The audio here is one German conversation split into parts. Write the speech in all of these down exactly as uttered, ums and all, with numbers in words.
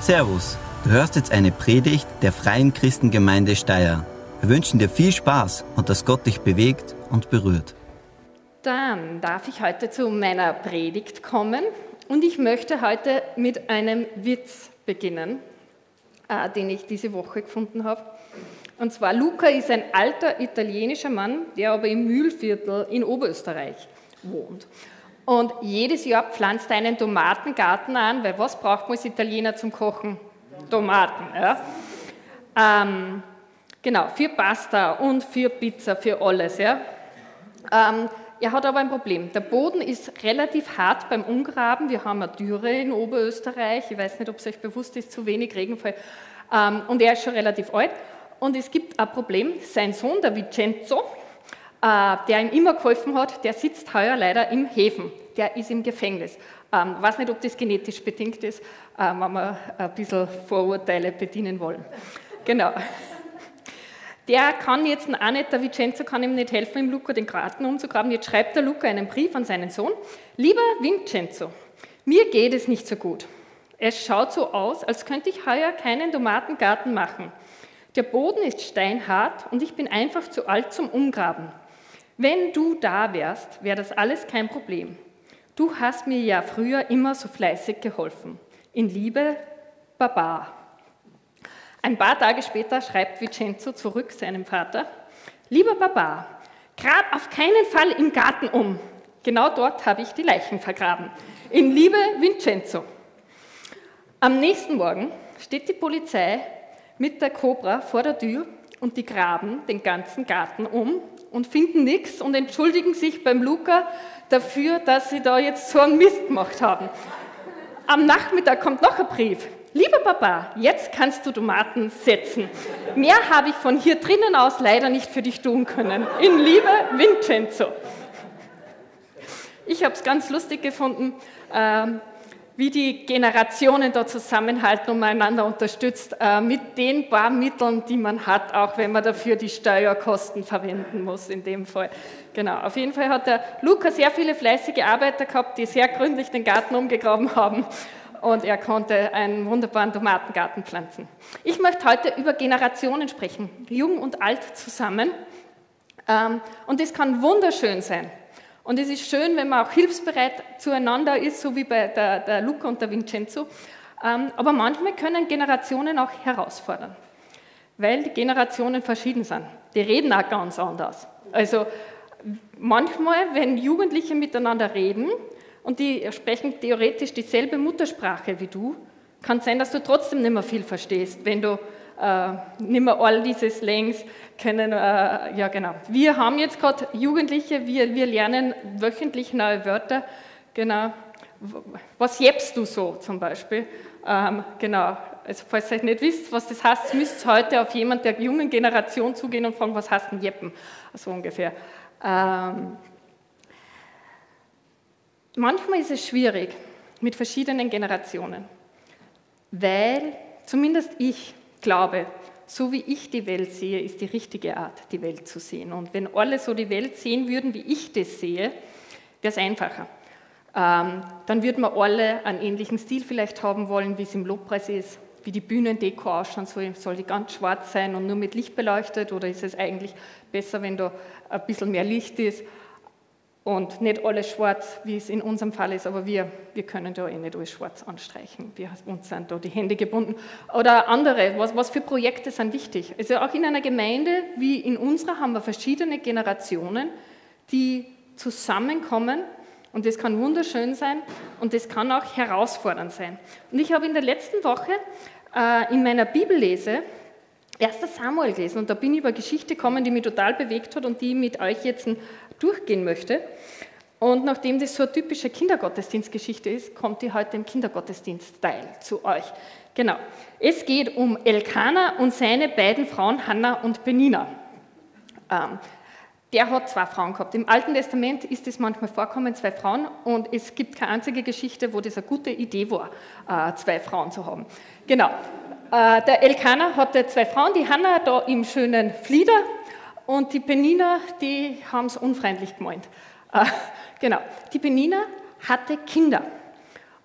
Servus, du hörst jetzt eine Predigt der Freien Christengemeinde Steyr. Wir wünschen dir viel Spaß und dass Gott dich bewegt und berührt. Dann darf ich heute zu meiner Predigt kommen und ich möchte heute mit einem Witz beginnen, äh, den ich diese Woche gefunden habe. Und zwar, Luca ist ein alter italienischer Mann, der aber im Mühlviertel in Oberösterreich wohnt. Und jedes Jahr pflanzt er einen Tomatengarten an, weil was braucht man als Italiener zum Kochen? Tomaten. Ja? Ähm, genau, für Pasta und für Pizza, für alles. Ja? Ähm, er hat aber ein Problem. Der Boden ist relativ hart beim Umgraben. Wir haben eine Dürre in Oberösterreich. Ich weiß nicht, ob es euch bewusst ist, zu wenig Regenfall. Ähm, und er ist schon relativ alt. Und es gibt ein Problem. Sein Sohn, der Vincenzo, äh, der ihm immer geholfen hat, der sitzt heuer leider im Häfen. Der ist im Gefängnis. Ich ähm, weiß nicht, ob das genetisch bedingt ist, äh, wenn wir ein bisschen Vorurteile bedienen wollen. Genau. Der kann jetzt auch nicht, der Vincenzo kann ihm nicht helfen, im Luca den Garten umzugraben. Jetzt schreibt der Luca einen Brief an seinen Sohn. Lieber Vincenzo, mir geht es nicht so gut. Es schaut so aus, als könnte ich heuer keinen Tomatengarten machen. Der Boden ist steinhart und ich bin einfach zu alt zum Umgraben. Wenn du da wärst, wäre das alles kein Problem. Du hast mir ja früher immer so fleißig geholfen. In Liebe, Baba. Ein paar Tage später schreibt Vincenzo zurück seinem Vater: Lieber Baba, grab auf keinen Fall im Garten um. Genau dort habe ich die Leichen vergraben. In Liebe, Vincenzo. Am nächsten Morgen steht die Polizei mit der Cobra vor der Tür und die graben den ganzen Garten um und finden nichts und entschuldigen sich beim Luca dafür, dass sie da jetzt so einen Mist gemacht haben. Am Nachmittag kommt noch ein Brief. Lieber Papa, jetzt kannst du Tomaten setzen. Mehr habe ich von hier drinnen aus leider nicht für dich tun können. In Liebe, Vincenzo. Ich habe es ganz lustig gefunden, ähm, wie die Generationen da zusammenhalten und einander unterstützt, äh, mit den paar Mitteln, die man hat, auch wenn man dafür die Steuerkosten verwenden muss in dem Fall. Genau, auf jeden Fall hat der Luca sehr viele fleißige Arbeiter gehabt, die sehr gründlich den Garten umgegraben haben und er konnte einen wunderbaren Tomatengarten pflanzen. Ich möchte heute über Generationen sprechen, jung und alt zusammen, ähm, und das kann wunderschön sein. Und es ist schön, wenn man auch hilfsbereit zueinander ist, so wie bei der, der Luca und der Vincenzo. Ähm, aber manchmal können Generationen auch herausfordern, weil die Generationen verschieden sind. Die reden auch ganz anders. Also manchmal, wenn Jugendliche miteinander reden und die sprechen theoretisch dieselbe Muttersprache wie du, kann es sein, dass du trotzdem nicht mehr viel verstehst, wenn du äh, nicht mehr all diese Slangs können. Äh, ja, genau. Wir haben jetzt gerade Jugendliche, wir, wir lernen wöchentlich neue Wörter. Genau. Was jäppst du so zum Beispiel? Ähm, genau. Also, falls ihr nicht wisst, was das heißt, müsst ihr heute auf jemanden der jungen Generation zugehen und fragen, was heißt denn jeppen? So ungefähr. Ähm, manchmal ist es schwierig mit verschiedenen Generationen, weil zumindest ich glaube, so wie ich die Welt sehe, ist die richtige Art, die Welt zu sehen. Und wenn alle so die Welt sehen würden, wie ich das sehe, wäre es einfacher. Ähm, dann würden wir alle einen ähnlichen Stil vielleicht haben wollen, wie es im Lobpreis ist, wie die Bühnendeko ausschauen soll. Soll die ganz schwarz sein und nur mit Licht beleuchtet, oder ist es eigentlich besser, wenn da ein bisschen mehr Licht ist und nicht alles schwarz, wie es in unserem Fall ist, aber wir, wir können da eh nicht alles schwarz anstreichen. Wir, uns sind da die Hände gebunden. Oder andere, was, was für Projekte sind wichtig? Also auch in einer Gemeinde wie in unserer haben wir verschiedene Generationen, die zusammenkommen, und das kann wunderschön sein und das kann auch herausfordernd sein. Und ich habe in der letzten Woche äh, in meiner Bibellese erster Samuel gelesen und da bin ich über Geschichte gekommen, die mich total bewegt hat und die ich mit euch jetzt durchgehen möchte. Und nachdem das so eine typische Kindergottesdienstgeschichte ist, kommt die heute im Kindergottesdienst-Teil zu euch. Genau. Es geht um Elkana und seine beiden Frauen Hannah und Penina. Ähm, der hat zwei Frauen gehabt. Im Alten Testament ist es manchmal vorkommen, zwei Frauen, und es gibt keine einzige Geschichte, wo das eine gute Idee war, äh, zwei Frauen zu haben. Genau. Äh, der Elkana hatte zwei Frauen, die Hannah da im schönen Flieder und die Penina, die haben es unfreundlich gemeint. Äh, genau. Die Penina hatte Kinder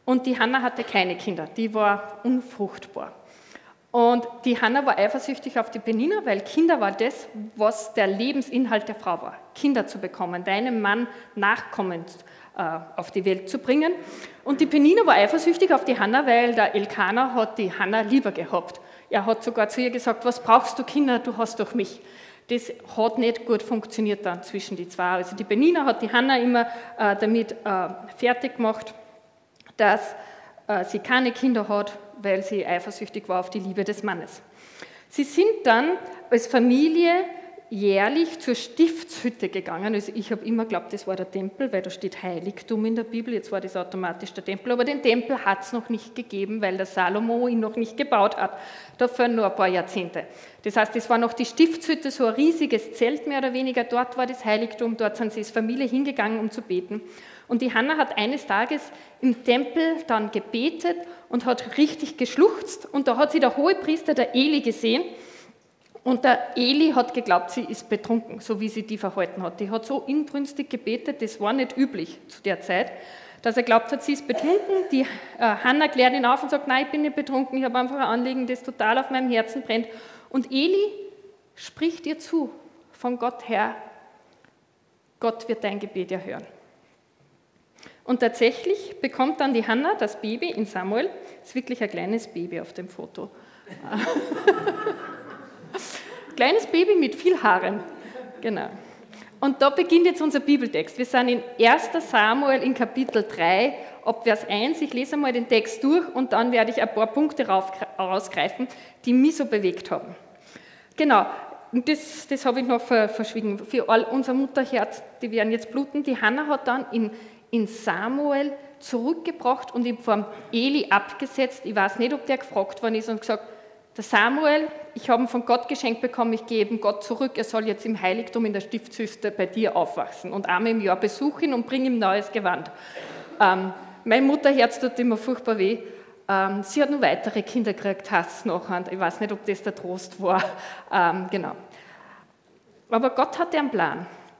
Und die Hannah hatte keine Kinder, die war unfruchtbar. Und die Hannah war eifersüchtig auf die Penina, weil Kinder war das, was der Lebensinhalt der Frau war. Kinder zu bekommen, deinem Mann Nachkommen äh, auf die Welt zu bringen. Und die Penina war eifersüchtig auf die Hannah, weil der Elkanah hat die Hannah lieber gehabt. Er hat sogar zu ihr gesagt, was brauchst du Kinder, du hast doch mich. Das hat nicht gut funktioniert dann zwischen die zwei. Also die Penina hat die Hannah immer äh, damit äh, fertig gemacht, dass äh, sie keine Kinder hat, weil sie eifersüchtig war auf die Liebe des Mannes. Sie sind dann als Familie jährlich zur Stiftshütte gegangen. Also ich habe immer geglaubt, das war der Tempel, weil da steht Heiligtum in der Bibel, jetzt war das automatisch der Tempel, aber den Tempel hat es noch nicht gegeben, weil der Salomo ihn noch nicht gebaut hat. Da fehlen nur ein paar Jahrzehnte. Das heißt, das war noch die Stiftshütte, so ein riesiges Zelt mehr oder weniger, dort war das Heiligtum, dort sind sie als Familie hingegangen, um zu beten. Und die Hannah hat eines Tages im Tempel dann gebetet und hat richtig geschluchzt. Und da hat sie der Hohepriester, der Eli, gesehen. Und der Eli hat geglaubt, sie ist betrunken, so wie sie die verhalten hat. Die hat so inbrünstig gebetet, das war nicht üblich zu der Zeit, dass er glaubt hat, sie ist betrunken. Die äh, Hannah klärt ihn auf und sagt, nein, ich bin nicht betrunken, ich habe einfach ein Anliegen, das total auf meinem Herzen brennt. Und Eli spricht ihr zu, von Gott her, Gott wird dein Gebet erhören. Und tatsächlich bekommt dann die Hannah das Baby in Samuel. Das ist wirklich ein kleines Baby auf dem Foto. Kleines Baby mit viel Haaren. Genau. Und da beginnt jetzt unser Bibeltext. Wir sind in erster Samuel in Kapitel drei, ab Vers eins. Ich lese einmal den Text durch und dann werde ich ein paar Punkte rausgreifen, die mich so bewegt haben. Genau. Und das, das habe ich noch verschwiegen. Für all unser Mutterherz, die werden jetzt bluten. Die Hannah hat dann in in Samuel zurückgebracht und ihn vom Eli abgesetzt. Ich weiß nicht, ob der gefragt worden ist und gesagt, der Samuel, ich habe ihn von Gott geschenkt bekommen, ich gebe ihm Gott zurück, er soll jetzt im Heiligtum in der Stiftshütte bei dir aufwachsen und einmal im Jahr besuche ihn und bringe ihm neues Gewand. Ähm, mein Mutterherz tut immer furchtbar weh. Ähm, sie hat noch weitere Kinder gekriegt, heißt es nachher. Ich weiß nicht, ob das der Trost war. Ähm, genau. Aber Gott hatte einen Plan.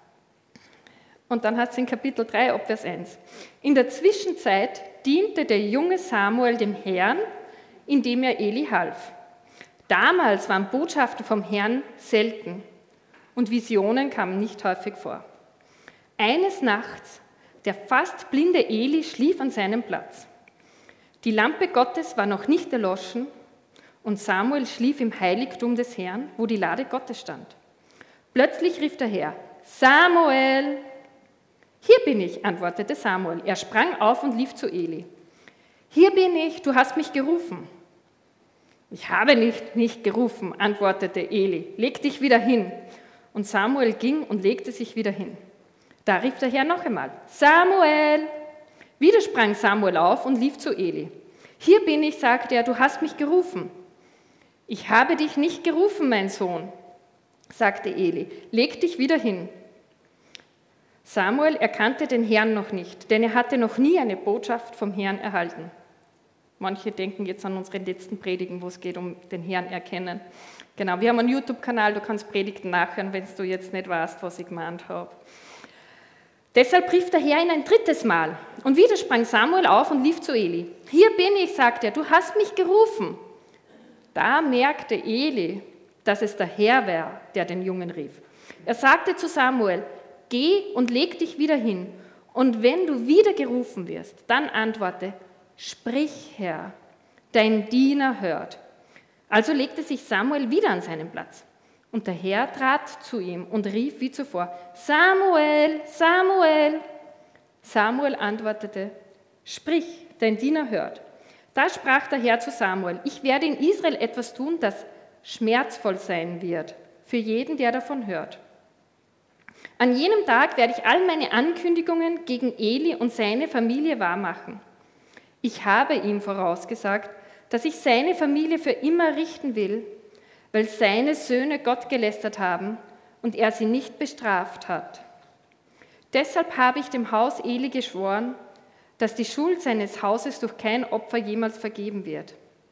Und dann heißt es in Kapitel drei, ab Vers eins. In der Zwischenzeit diente der junge Samuel dem Herrn, indem er Eli half. Damals waren Botschaften vom Herrn selten und Visionen kamen nicht häufig vor. Eines Nachts, der fast blinde Eli schlief an seinem Platz. Die Lampe Gottes war noch nicht erloschen und Samuel schlief im Heiligtum des Herrn, wo die Lade Gottes stand. Plötzlich rief der Herr, Samuel! Hier bin ich, antwortete Samuel. Er sprang auf und lief zu Eli. Hier bin ich, du hast mich gerufen. Ich habe nicht, nicht gerufen, antwortete Eli. Leg dich wieder hin. Und Samuel ging und legte sich wieder hin. Da rief der Herr noch einmal, Samuel! Wieder sprang Samuel auf und lief zu Eli. Hier bin ich, sagte er, du hast mich gerufen. Ich habe dich nicht gerufen, mein Sohn, sagte Eli. Leg dich wieder hin. Samuel erkannte den Herrn noch nicht, denn er hatte noch nie eine Botschaft vom Herrn erhalten. Manche denken jetzt an unsere letzten Predigen, wo es geht um den Herrn erkennen. Genau, wir haben einen YouTube-Kanal, du kannst Predigten nachhören, wenn du jetzt nicht weißt, was ich gemeint habe. Deshalb rief der Herr ihn ein drittes Mal. Und wieder sprang Samuel auf und lief zu Eli. Hier bin ich, sagte er, du hast mich gerufen. Da merkte Eli, dass es der Herr war, der den Jungen rief. Er sagte zu Samuel, geh und leg dich wieder hin. Und wenn du wieder gerufen wirst, dann antworte, sprich, Herr, dein Diener hört. Also legte sich Samuel wieder an seinen Platz. Und der Herr trat zu ihm und rief wie zuvor, Samuel, Samuel. Samuel antwortete, sprich, dein Diener hört. Da sprach der Herr zu Samuel, ich werde in Israel etwas tun, das schmerzvoll sein wird, für jeden, der davon hört. An jenem Tag werde ich all meine Ankündigungen gegen Eli und seine Familie wahrmachen. Ich habe ihm vorausgesagt, dass ich seine Familie für immer richten will, weil seine Söhne Gott gelästert haben und er sie nicht bestraft hat. Deshalb habe ich dem Haus Eli geschworen, dass die Schuld seines Hauses durch kein Opfer jemals vergeben wird.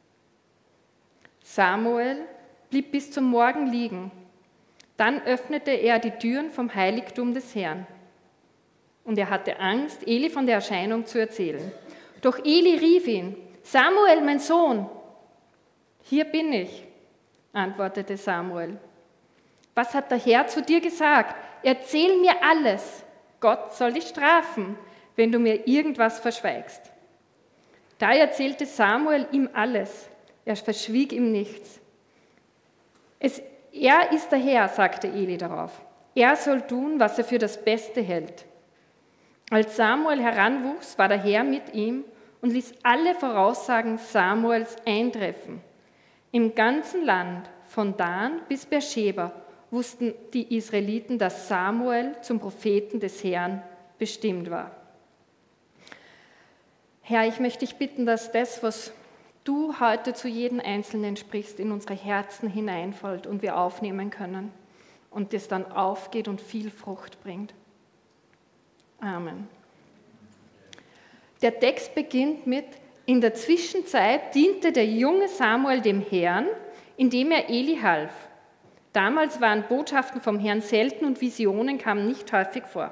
Samuel blieb bis zum Morgen liegen. Dann öffnete er die Türen vom Heiligtum des Herrn. Und er hatte Angst, Eli von der Erscheinung zu erzählen. Doch Eli rief ihn, Samuel, mein Sohn. Hier bin ich, antwortete Samuel. Was hat der Herr zu dir gesagt? Erzähl mir alles. Gott soll dich strafen, wenn du mir irgendwas verschweigst. Da erzählte Samuel ihm alles. Er verschwieg ihm nichts. Es, er ist der Herr, sagte Eli darauf. Er soll tun, was er für das Beste hält. Als Samuel heranwuchs, war der Herr mit ihm und ließ alle Voraussagen Samuels eintreffen. Im ganzen Land, von Dan bis Beersheba, wussten die Israeliten, dass Samuel zum Propheten des Herrn bestimmt war. Herr, ich möchte dich bitten, dass das, was du heute zu jedem Einzelnen sprichst, in unsere Herzen hineinfällt und wir aufnehmen können und das dann aufgeht und viel Frucht bringt. Amen. Der Text beginnt mit, in der Zwischenzeit diente der junge Samuel dem Herrn, indem er Eli half. Damals waren Botschaften vom Herrn selten und Visionen kamen nicht häufig vor.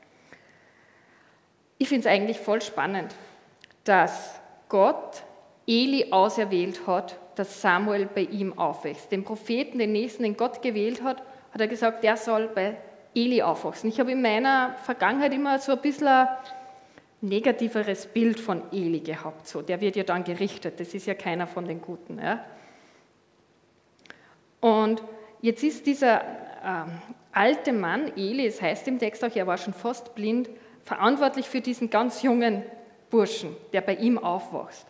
Ich finde es eigentlich voll spannend, dass Gott Eli auserwählt hat, dass Samuel bei ihm aufwächst. Den Propheten, den Nächsten, den Gott gewählt hat, hat er gesagt, der soll bei Eli aufwachsen. Ich habe in meiner Vergangenheit immer so ein bisschen ein negativeres Bild von Eli gehabt. So, der wird ja dann gerichtet, das ist ja keiner von den Guten. Ja? Und jetzt ist dieser ähm, alte Mann, Eli, es heißt im Text auch, er war schon fast blind, verantwortlich für diesen ganz jungen Burschen, der bei ihm aufwächst.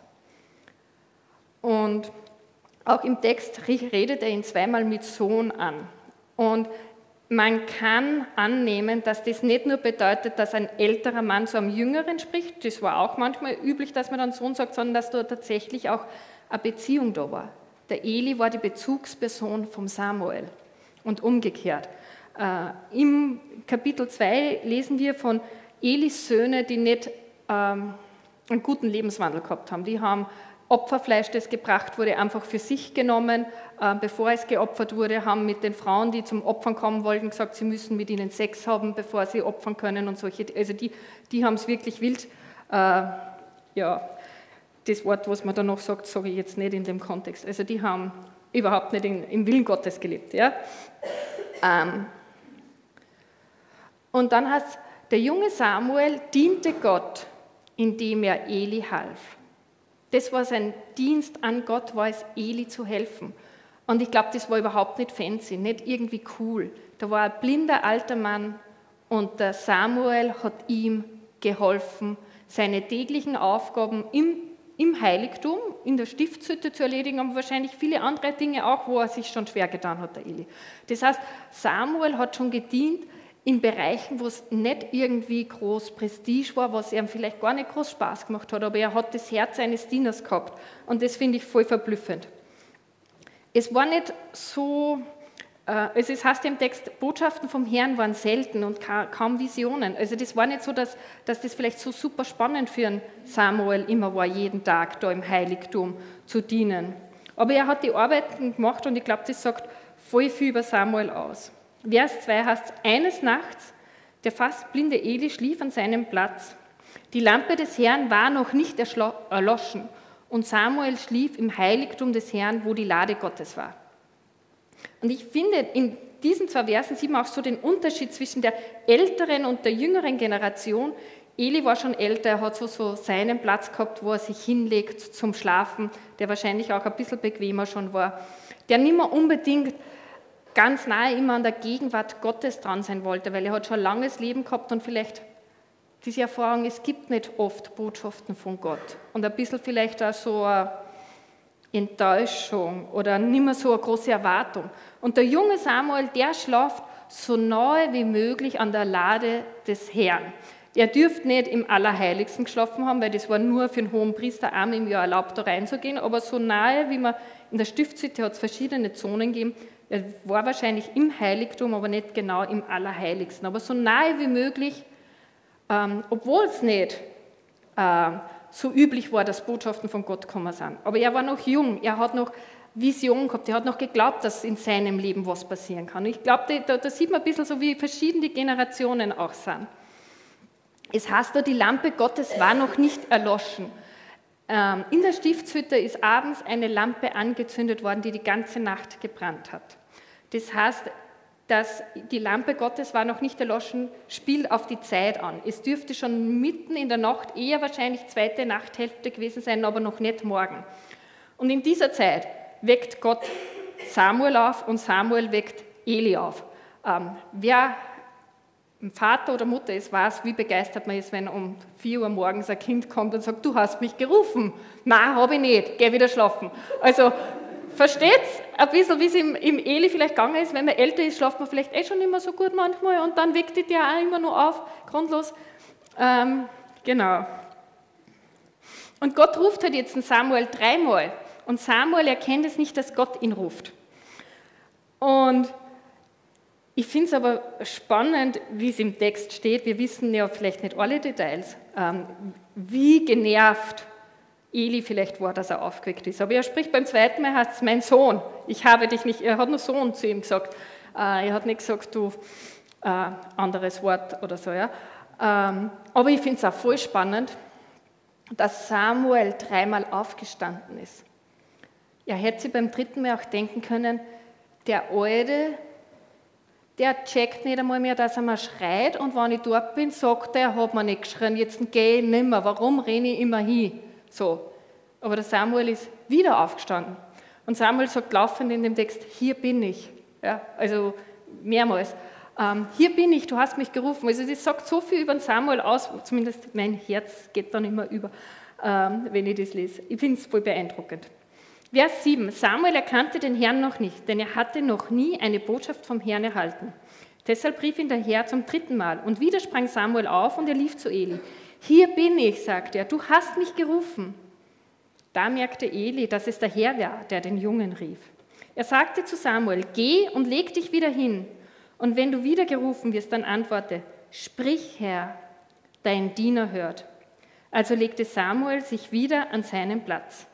Und auch im Text redet er ihn zweimal mit Sohn an. Und man kann annehmen, dass das nicht nur bedeutet, dass ein älterer Mann zu einem Jüngeren spricht, das war auch manchmal üblich, dass man dann Sohn sagt, sondern dass da tatsächlich auch eine Beziehung da war. Der Eli war die Bezugsperson vom Samuel und umgekehrt. Äh, Im Kapitel zwei lesen wir von Elis Söhne, die nicht ähm, einen guten Lebenswandel gehabt haben. Die haben Opferfleisch, das gebracht wurde, einfach für sich genommen, äh, bevor es geopfert wurde, haben mit den Frauen, die zum Opfern kommen wollten, gesagt, sie müssen mit ihnen Sex haben, bevor sie opfern können und solche. Also die, die haben es wirklich wild. Äh, ja, das Wort, was man da noch sagt, sage ich jetzt nicht in dem Kontext. Also die haben überhaupt nicht in, im Willen Gottes gelebt. Ja? Ähm, und dann heißt es, der junge Samuel diente Gott, indem er Eli half. Das war sein Dienst an Gott, war es, Eli zu helfen. Und ich glaube, das war überhaupt nicht fancy, nicht irgendwie cool. Da war ein blinder alter Mann und der Samuel hat ihm geholfen, seine täglichen Aufgaben im, im Heiligtum, in der Stiftshütte zu erledigen, aber wahrscheinlich viele andere Dinge auch, wo er sich schon schwer getan hat, der Eli. Das heißt, Samuel hat schon gedient in Bereichen, wo es nicht irgendwie groß Prestige war, was ihm vielleicht gar nicht groß Spaß gemacht hat, aber er hat das Herz eines Dieners gehabt und das finde ich voll verblüffend. Es war nicht so, äh, es heißt im Text, Botschaften vom Herrn waren selten und ka- kaum Visionen. Also das war nicht so, dass, dass das vielleicht so super spannend für einen Samuel immer war, jeden Tag da im Heiligtum zu dienen. Aber er hat die Arbeiten gemacht und ich glaube, das sagt voll viel über Samuel aus. Vers zwei heißt, eines Nachts, der fast blinde Eli schlief an seinem Platz. Die Lampe des Herrn war noch nicht erloschen und Samuel schlief im Heiligtum des Herrn, wo die Lade Gottes war. Und ich finde, in diesen zwei Versen sieht man auch so den Unterschied zwischen der älteren und der jüngeren Generation. Eli war schon älter, er hat so, so seinen Platz gehabt, wo er sich hinlegt zum Schlafen, der wahrscheinlich auch ein bisschen bequemer schon war, der nicht mehr unbedingt ganz nahe immer an der Gegenwart Gottes dran sein wollte, weil er hat schon ein langes Leben gehabt und vielleicht diese Erfahrung, es gibt nicht oft Botschaften von Gott und ein bisschen vielleicht auch so eine Enttäuschung oder nicht mehr so eine große Erwartung. Und der junge Samuel, der schläft so nahe wie möglich an der Lade des Herrn. Er dürfte nicht im Allerheiligsten geschlafen haben, weil das war nur für den hohen Priester einmal im Jahr erlaubt, da reinzugehen, aber so nahe, wie man in der Stiftshütte hat es verschiedene Zonen gegeben. Er war wahrscheinlich im Heiligtum, aber nicht genau im Allerheiligsten. Aber so nahe wie möglich, ähm, obwohl es nicht äh, so üblich war, dass Botschaften von Gott gekommen sind. Aber er war noch jung, er hat noch Vision gehabt, er hat noch geglaubt, dass in seinem Leben was passieren kann. Und ich glaube, da, da sieht man ein bisschen so, wie verschiedene Generationen auch sind. Es heißt da, die Lampe Gottes war noch nicht erloschen. Ähm, in der Stiftshütte ist abends eine Lampe angezündet worden, die die ganze Nacht gebrannt hat. Das heißt, dass die Lampe Gottes war noch nicht erloschen, spielt auf die Zeit an. Es dürfte schon mitten in der Nacht, eher wahrscheinlich zweite Nachthälfte gewesen sein, aber noch nicht morgen. Und in dieser Zeit weckt Gott Samuel auf und Samuel weckt Eli auf. Ähm, wer Vater oder Mutter ist, weiß, wie begeistert man ist, wenn um vier Uhr morgens ein Kind kommt und sagt, du hast mich gerufen. Nein, habe ich nicht, geh wieder schlafen. Also, versteht ein bisschen, wie es im, im Eli vielleicht gegangen ist, wenn man älter ist, schlaft man vielleicht eh schon nicht mehr so gut manchmal und dann weckt die der auch immer nur auf, grundlos. Ähm, genau. Und Gott ruft halt jetzt den Samuel dreimal und Samuel erkennt es nicht, dass Gott ihn ruft. Und ich finde es aber spannend, wie es im Text steht, wir wissen ja vielleicht nicht alle Details, ähm, wie genervt Eli vielleicht war, dass er aufgeweckt ist. Aber er spricht beim zweiten Mal, heißt es, mein Sohn, ich habe dich nicht, er hat nur Sohn zu ihm gesagt. Äh, er hat nicht gesagt, du, äh, anderes Wort oder so. Ja. Ähm, aber ich finde es auch voll spannend, dass Samuel dreimal aufgestanden ist. Er hätte sich beim dritten Mal auch denken können, der Alte, der checkt nicht einmal mehr, dass er mal schreit und wenn ich dort bin, sagt er, er hat mir nicht geschrien, jetzt gehe ich nicht mehr, warum renne ich immer hin? So. Aber der Samuel ist wieder aufgestanden. Und Samuel sagt laufend in dem Text, hier bin ich. Ja, also mehrmals. Ähm, hier bin ich, du hast mich gerufen. Also das sagt so viel über den Samuel aus, zumindest mein Herz geht dann immer über, ähm, wenn ich das lese. Ich finde es voll beeindruckend. Vers sieben. Samuel erkannte den Herrn noch nicht, denn er hatte noch nie eine Botschaft vom Herrn erhalten. Deshalb rief ihn der Herr zum dritten Mal. Und wieder sprang Samuel auf und er lief zu Eli. Hier bin ich, sagte er, du hast mich gerufen. Da merkte Eli, dass es der Herr war, der den Jungen rief. Er sagte zu Samuel, geh und leg dich wieder hin. Und wenn du wieder gerufen wirst, dann antworte, sprich, Herr, dein Diener hört. Also legte Samuel sich wieder an seinen Platz.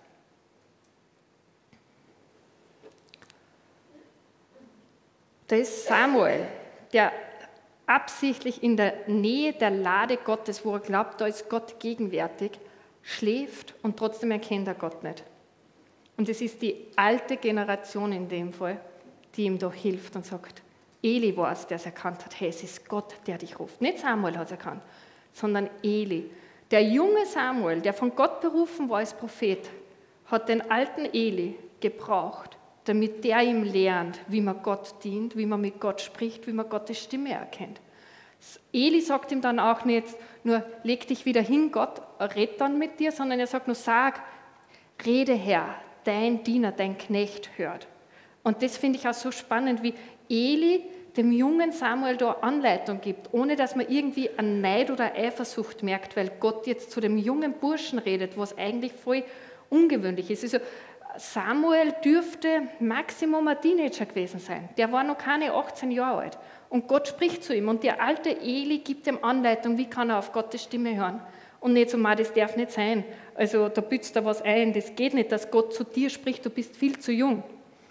Da ist Samuel, der absichtlich in der Nähe der Lade Gottes, wo er glaubt, da ist Gott gegenwärtig, schläft und trotzdem erkennt er Gott nicht. Und es ist die alte Generation in dem Fall, die ihm da hilft und sagt, Eli war es, der es erkannt hat, hey, es ist Gott, der dich ruft. Nicht Samuel hat es erkannt, sondern Eli. Der junge Samuel, der von Gott berufen war als Prophet, hat den alten Eli gebraucht, damit der ihm lernt, wie man Gott dient, wie man mit Gott spricht, wie man Gottes Stimme erkennt. Eli sagt ihm dann auch nicht nur, leg dich wieder hin, Gott redet dann mit dir, sondern er sagt nur, sag, rede Herr, dein Diener, dein Knecht hört. Und das finde ich auch so spannend, wie Eli dem jungen Samuel da Anleitung gibt, ohne dass man irgendwie einen Neid oder Eifersucht merkt, weil Gott jetzt zu dem jungen Burschen redet, was eigentlich voll ungewöhnlich ist. Also Samuel dürfte Maximum ein Teenager gewesen sein. Der war noch keine achtzehn Jahre alt. Und Gott spricht zu ihm. Und der alte Eli gibt ihm Anleitung, wie kann er auf Gottes Stimme hören. Und nicht so, das darf nicht sein. Also da bützt er was ein. Das geht nicht, dass Gott zu dir spricht, du bist viel zu jung.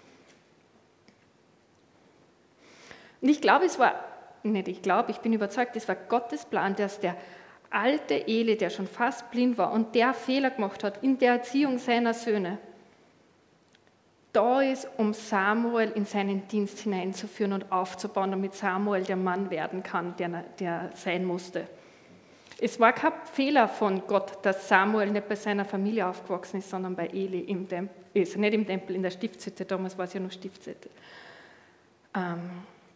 Und ich glaube, es war, nicht ich glaube, ich bin überzeugt, es war Gottes Plan, dass der alte Eli, der schon fast blind war und der Fehler gemacht hat in der Erziehung seiner Söhne, da ist, um Samuel in seinen Dienst hineinzuführen und aufzubauen, damit Samuel der Mann werden kann, der, der sein musste. Es war kein Fehler von Gott, dass Samuel nicht bei seiner Familie aufgewachsen ist, sondern bei Eli im Tempel, also nicht im Tempel, in der Stiftshütte, damals war es ja noch Stiftshütte. Ähm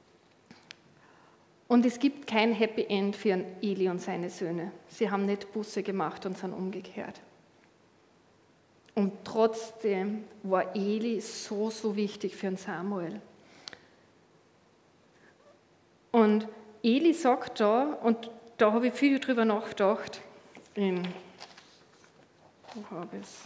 und es gibt kein Happy End für Eli und seine Söhne. Sie haben nicht Buße gemacht und sind umgekehrt. Und trotzdem war Eli so, so wichtig für den Samuel. Und Eli sagt da, und da habe ich viel drüber nachgedacht, in, wo habe ich es?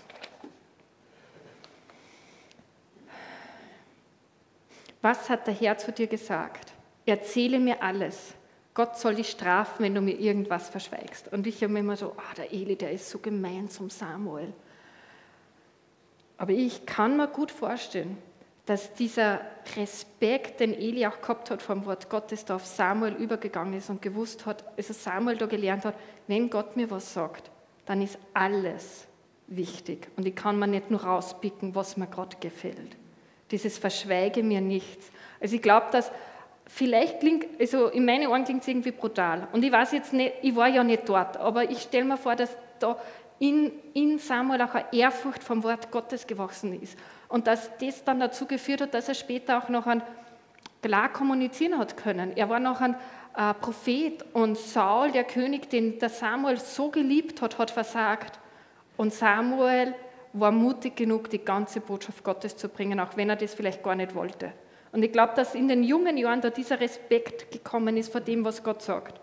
Was hat der Herr zu dir gesagt? Erzähle mir alles. Gott soll dich strafen, wenn du mir irgendwas verschweigst. Und ich habe mir immer so, ah, der Eli, der ist so gemein zum Samuel. Aber ich kann mir gut vorstellen, dass dieser Respekt, den Eli auch gehabt hat vom Wort Gottes, da auf Samuel übergegangen ist und gewusst hat, also Samuel da gelernt hat, wenn Gott mir was sagt, dann ist alles wichtig. Und ich kann mir nicht nur rauspicken, was mir gerade gefällt. Dieses Verschweige mir nichts. Also ich glaube, dass vielleicht klingt, also in meinen Ohren klingt es irgendwie brutal. Und ich weiß jetzt nicht, ich war ja nicht dort, aber ich stelle mir vor, dass da in, in Samuel auch eine Ehrfurcht vom Wort Gottes gewachsen ist. Und dass das dann dazu geführt hat, dass er später auch noch ein klar kommunizieren hat können. Er war noch ein äh, Prophet und Saul, der König, den der Samuel so geliebt hat, hat versagt. Und Samuel war mutig genug, die ganze Botschaft Gottes zu bringen, auch wenn er das vielleicht gar nicht wollte. Und ich glaube, dass in den jungen Jahren da dieser Respekt gekommen ist vor dem, was Gott sagt.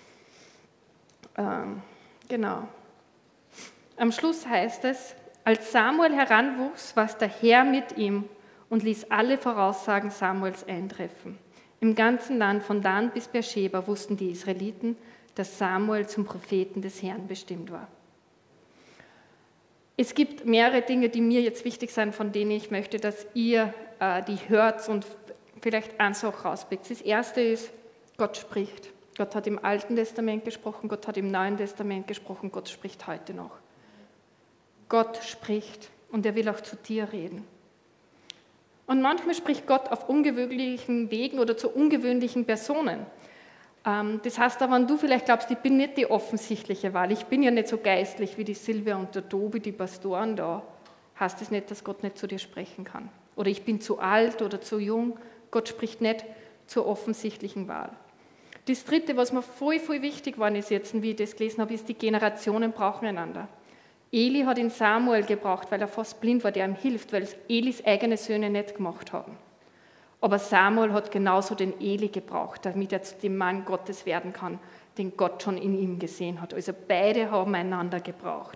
Ähm, genau. Am Schluss heißt es, als Samuel heranwuchs, war der Herr mit ihm und ließ alle Voraussagen Samuels eintreffen. Im ganzen Land von Dan bis Beersheba wussten die Israeliten, dass Samuel zum Propheten des Herrn bestimmt war. Es gibt mehrere Dinge, die mir jetzt wichtig sind, von denen ich möchte, dass ihr äh, die hört und vielleicht eins auch rauspickt. Das erste ist, Gott spricht. Gott hat im Alten Testament gesprochen, Gott hat im Neuen Testament gesprochen, Gott spricht heute noch. Gott spricht und er will auch zu dir reden. Und manchmal spricht Gott auf ungewöhnlichen Wegen oder zu ungewöhnlichen Personen. Das heißt aber, wenn du vielleicht glaubst, ich bin nicht die offensichtliche Wahl, ich bin ja nicht so geistlich wie die Silvia und der Tobi, die Pastoren da, heißt das nicht, dass Gott nicht zu dir sprechen kann. Oder ich bin zu alt oder zu jung. Gott spricht nicht zur offensichtlichen Wahl. Das Dritte, was mir voll, voll wichtig war, ist jetzt, wie ich das gelesen habe, ist, die Generationen brauchen einander. Eli hat ihn Samuel gebraucht, weil er fast blind war, der ihm hilft, weil es Elis eigene Söhne nicht gemacht haben. Aber Samuel hat genauso den Eli gebraucht, damit er zu dem Mann Gottes werden kann, den Gott schon in ihm gesehen hat. Also beide haben einander gebraucht.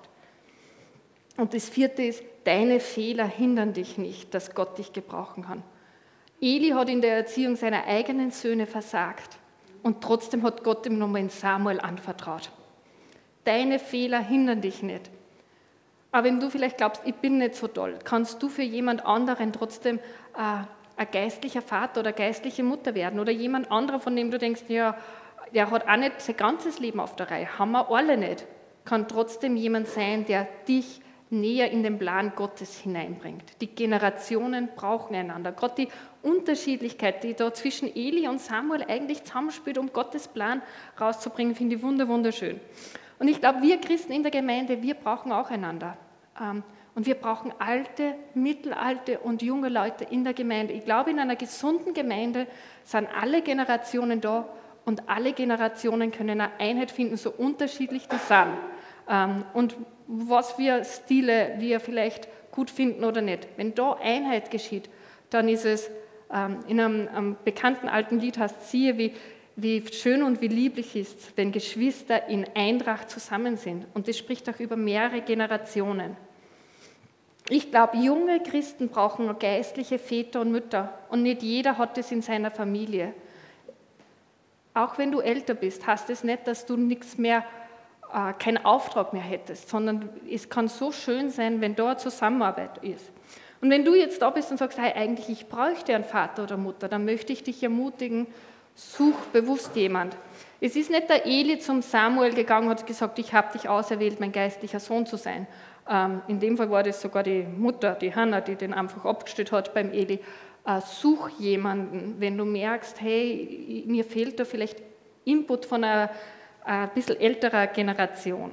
Und das Vierte ist, deine Fehler hindern dich nicht, dass Gott dich gebrauchen kann. Eli hat in der Erziehung seiner eigenen Söhne versagt und trotzdem hat Gott ihm nochmal in Samuel anvertraut. Deine Fehler hindern dich nicht. Aber wenn du vielleicht glaubst, ich bin nicht so toll, kannst du für jemand anderen trotzdem äh, ein geistlicher Vater oder geistliche Mutter werden oder jemand anderer, von dem du denkst, ja, der hat auch nicht sein ganzes Leben auf der Reihe, haben wir alle nicht, kann trotzdem jemand sein, der dich näher in den Plan Gottes hineinbringt. Die Generationen brauchen einander. Gerade die Unterschiedlichkeit, die da zwischen Eli und Samuel eigentlich zusammenspielt, um Gottes Plan rauszubringen, finde ich wunderschön. Und ich glaube, wir Christen in der Gemeinde, wir brauchen auch einander. Und wir brauchen alte, mittelalte und junge Leute in der Gemeinde. Ich glaube, in einer gesunden Gemeinde sind alle Generationen da und alle Generationen können eine Einheit finden, so unterschiedlich die sind. Und was für Stile wir vielleicht gut finden oder nicht. Wenn da Einheit geschieht, dann ist es, in einem, einem bekannten alten Lied heißt, siehe, wie, wie schön und wie lieblich ist es, wenn Geschwister in Eintracht zusammen sind. Und das spricht auch über mehrere Generationen. Ich glaube, junge Christen brauchen geistliche Väter und Mütter und nicht jeder hat das in seiner Familie. Auch wenn du älter bist, heißt es nicht, dass du nichts mehr, äh, keinen Auftrag mehr hättest, sondern es kann so schön sein, wenn da eine Zusammenarbeit ist. Und wenn du jetzt da bist und sagst, hey, eigentlich ich bräuchte einen Vater oder Mutter, dann möchte ich dich ermutigen, such bewusst jemand. Es ist nicht der Eli zum Samuel gegangen und hat gesagt, ich habe dich auserwählt, mein geistlicher Sohn zu sein. Ähm, in dem Fall war das sogar die Mutter, die Hannah, die den einfach abgestellt hat beim Eli. Äh, such jemanden, wenn du merkst, hey, mir fehlt da vielleicht Input von einer ein bisschen älterer Generation.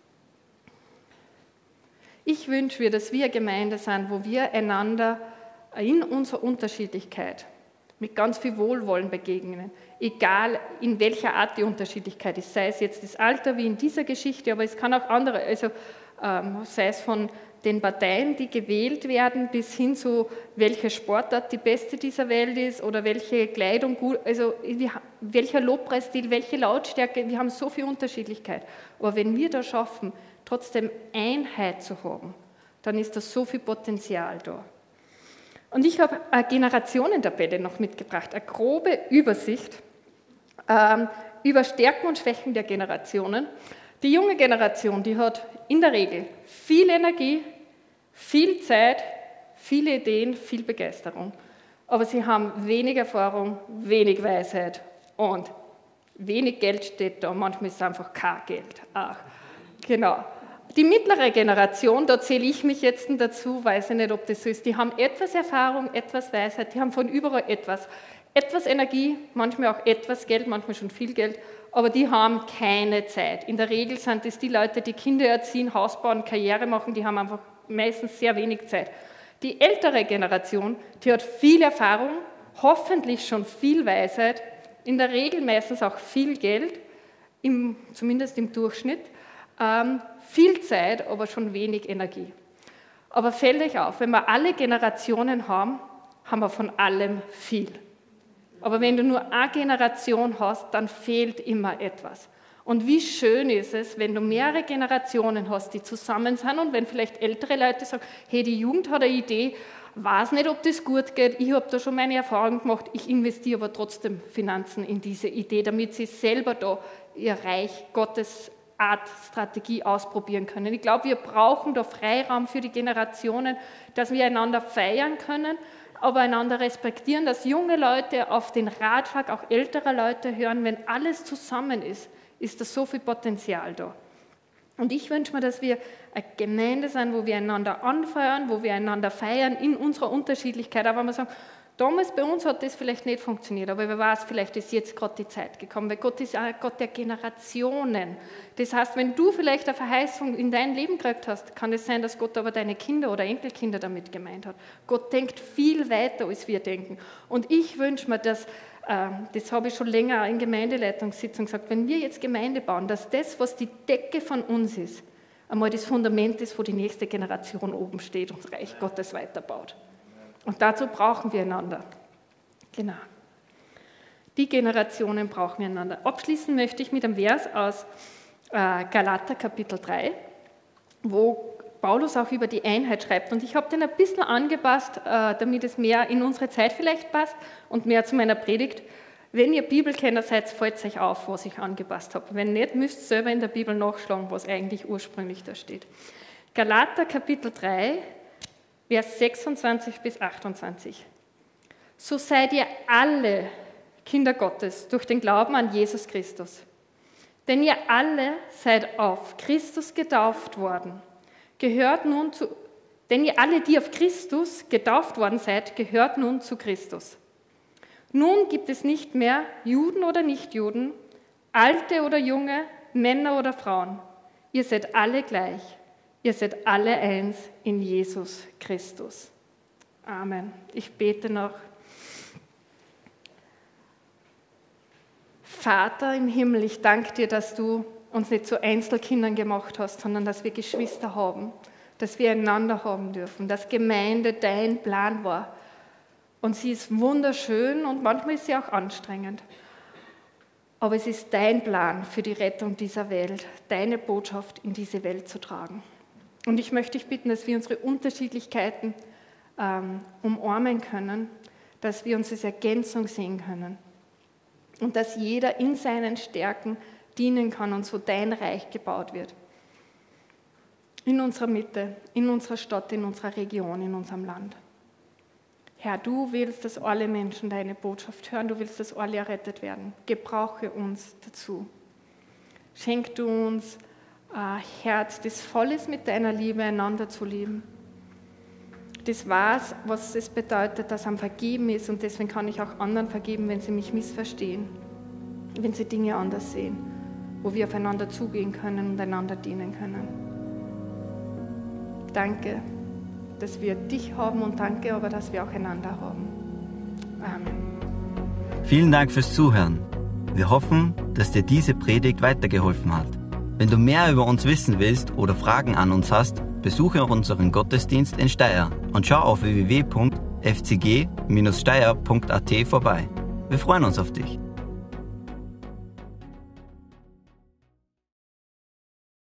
Ich wünsche mir, dass wir eine Gemeinde sind, wo wir einander in unserer Unterschiedlichkeit mit ganz viel Wohlwollen begegnen, egal in welcher Art die Unterschiedlichkeit ist, sei es jetzt das Alter wie in dieser Geschichte, aber es kann auch andere, also ähm, sei es von den Parteien, die gewählt werden, bis hin zu welche Sportart die beste dieser Welt ist oder welche Kleidung gut, also welcher Lobpreisstil, welche Lautstärke, wir haben so viel Unterschiedlichkeit. Aber wenn wir das schaffen, trotzdem Einheit zu haben, dann ist da so viel Potenzial da. Und ich habe eine Generationentabelle noch mitgebracht, eine grobe Übersicht ähm, über Stärken und Schwächen der Generationen. Die junge Generation, die hat in der Regel viel Energie, viel Zeit, viele Ideen, viel Begeisterung. Aber sie haben wenig Erfahrung, wenig Weisheit und wenig Geld steht da. Manchmal ist es einfach kein Geld. Ach, genau. Die mittlere Generation, da zähle ich mich jetzt dazu, weiß ich nicht, ob das so ist, die haben etwas Erfahrung, etwas Weisheit, die haben von überall etwas. Etwas Energie, manchmal auch etwas Geld, manchmal schon viel Geld, aber die haben keine Zeit. In der Regel sind es die Leute, die Kinder erziehen, Haus bauen, Karriere machen, die haben einfach meistens sehr wenig Zeit. Die ältere Generation, die hat viel Erfahrung, hoffentlich schon viel Weisheit, in der Regel meistens auch viel Geld, im, zumindest im Durchschnitt, ähm, viel Zeit, aber schon wenig Energie. Aber fällt euch auf, wenn wir alle Generationen haben, haben wir von allem viel. Aber wenn du nur eine Generation hast, dann fehlt immer etwas. Und wie schön ist es, wenn du mehrere Generationen hast, die zusammen sind und wenn vielleicht ältere Leute sagen, hey, die Jugend hat eine Idee, weiß nicht, ob das gut geht, ich habe da schon meine Erfahrung gemacht, ich investiere aber trotzdem Finanzen in diese Idee, damit sie selber da ihr Reich Gottes Art, Strategie ausprobieren können. Ich glaube, wir brauchen da Freiraum für die Generationen, dass wir einander feiern können, aber einander respektieren, dass junge Leute auf den Ratschlag auch älterer Leute hören. Wenn alles zusammen ist, ist da so viel Potenzial da. Und ich wünsche mir, dass wir eine Gemeinde sind, wo wir einander anfeuern, wo wir einander feiern in unserer Unterschiedlichkeit. Aber wenn wir sagen, damals bei uns hat das vielleicht nicht funktioniert, aber wer weiß, vielleicht ist jetzt gerade die Zeit gekommen, weil Gott ist ein Gott der Generationen. Das heißt, wenn du vielleicht eine Verheißung in dein Leben gekriegt hast, kann es sein, dass Gott aber deine Kinder oder Enkelkinder damit gemeint hat. Gott denkt viel weiter, als wir denken. Und ich wünsche mir, dass, äh, das habe ich schon länger in Gemeindeleitungssitzungen gesagt, wenn wir jetzt Gemeinde bauen, dass das, was die Decke von uns ist, einmal das Fundament ist, wo die nächste Generation oben steht und das Reich Gottes weiterbaut. Und dazu brauchen wir einander. Genau. Die Generationen brauchen wir einander. Abschließen möchte ich mit einem Vers aus äh, Galater Kapitel drei, wo Paulus auch über die Einheit schreibt. Und ich habe den ein bisschen angepasst, äh, damit es mehr in unsere Zeit vielleicht passt und mehr zu meiner Predigt. Wenn ihr Bibelkenner seid, fällt es euch auf, was ich angepasst habe. Wenn nicht, müsst ihr selber in der Bibel nachschlagen, was eigentlich ursprünglich da steht. Galater Kapitel drei, Vers sechsundzwanzig bis achtundzwanzig. So seid ihr alle Kinder Gottes durch den Glauben an Jesus Christus. Denn ihr alle seid auf Christus getauft worden. Gehört nun zu, denn ihr alle, die auf Christus getauft worden seid, gehört nun zu Christus. Nun gibt es nicht mehr Juden oder Nichtjuden, Alte oder Junge, Männer oder Frauen. Ihr seid alle gleich. Ihr seid alle eins in Jesus Christus. Amen. Ich bete noch. Vater im Himmel, ich danke dir, dass du uns nicht zu Einzelkindern gemacht hast, sondern dass wir Geschwister haben, dass wir einander haben dürfen, dass Gemeinde dein Plan war. Und sie ist wunderschön und manchmal ist sie auch anstrengend. Aber es ist dein Plan für die Rettung dieser Welt, deine Botschaft in diese Welt zu tragen. Und ich möchte dich bitten, dass wir unsere Unterschiedlichkeiten ähm, umarmen können, dass wir uns als Ergänzung sehen können und dass jeder in seinen Stärken dienen kann und so dein Reich gebaut wird. In unserer Mitte, in unserer Stadt, in unserer Region, in unserem Land. Herr, du willst, dass alle Menschen deine Botschaft hören, du willst, dass alle errettet werden. Gebrauche uns dazu. Schenk du uns ein Herz, das voll ist mit deiner Liebe, einander zu lieben. Das weiß, was es bedeutet, dass einem vergeben ist und deswegen kann ich auch anderen vergeben, wenn sie mich missverstehen, wenn sie Dinge anders sehen, wo wir aufeinander zugehen können und einander dienen können. Danke, dass wir dich haben und danke aber, dass wir auch einander haben. Amen. Vielen Dank fürs Zuhören. Wir hoffen, dass dir diese Predigt weitergeholfen hat. Wenn du mehr über uns wissen willst oder Fragen an uns hast, besuche unseren Gottesdienst in Steyr und schau auf w w w punkt f c g Bindestrich steyr punkt a t vorbei. Wir freuen uns auf dich.